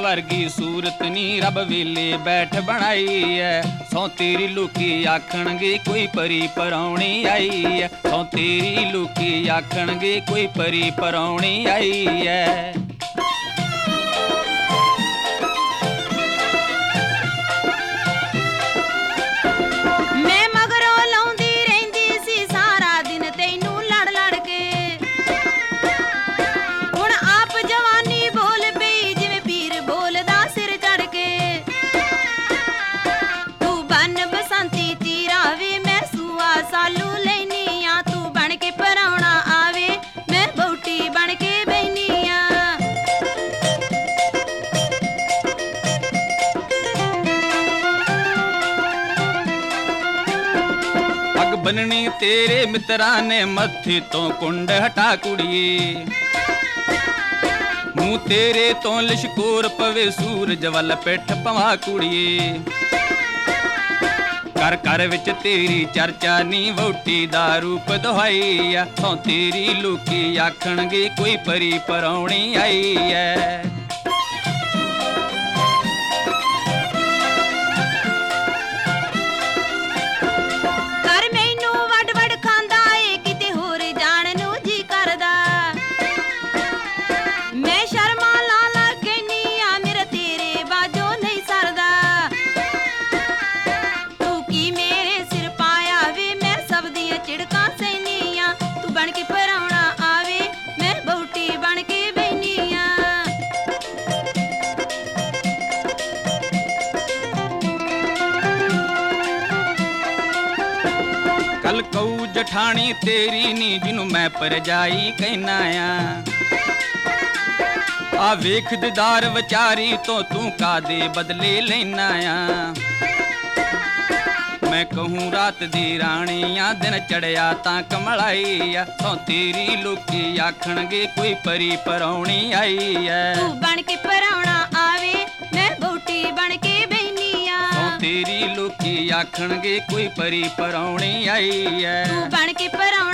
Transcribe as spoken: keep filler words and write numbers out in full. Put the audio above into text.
वर्गी सूरत नी रब वेले बैठ बनाई है। सौ तेरी लुकी आखणगे कोई परी परौणी आई है। सौ तेरी लुकी आखणगे कोई परी परौणी आई है। बननी तेरे मित्रा ने मत्थे तो कुंड हटा कुड़िए। मुँह तेरे तो लिशकोर पवे सूरज वल पिठ पवा कुड़िए। कर कर विच तेरी चर्चा नी वोटी दा रूप दुहाई है। सौ तेरी लुकी आखणगे कोई परी परौणी आई है। कल कऊ जठानी तेरी नी जिनू मैं परजाई कहना आ वेख दीदार विचारी तो तू कादे बदले लेना आ। मैं कहूँ रात दी रानी आ दिन चढ़िया ता कमलाई आ। सौ तेरी लुकी आखणगे कोई परी परौणी आई है। तू बन के परौणा आवे मैं बूटी बन के बैनी आ। सौ तेरी लुकी आखणगे कोई परी परौणी आई है। तू बन के परौणा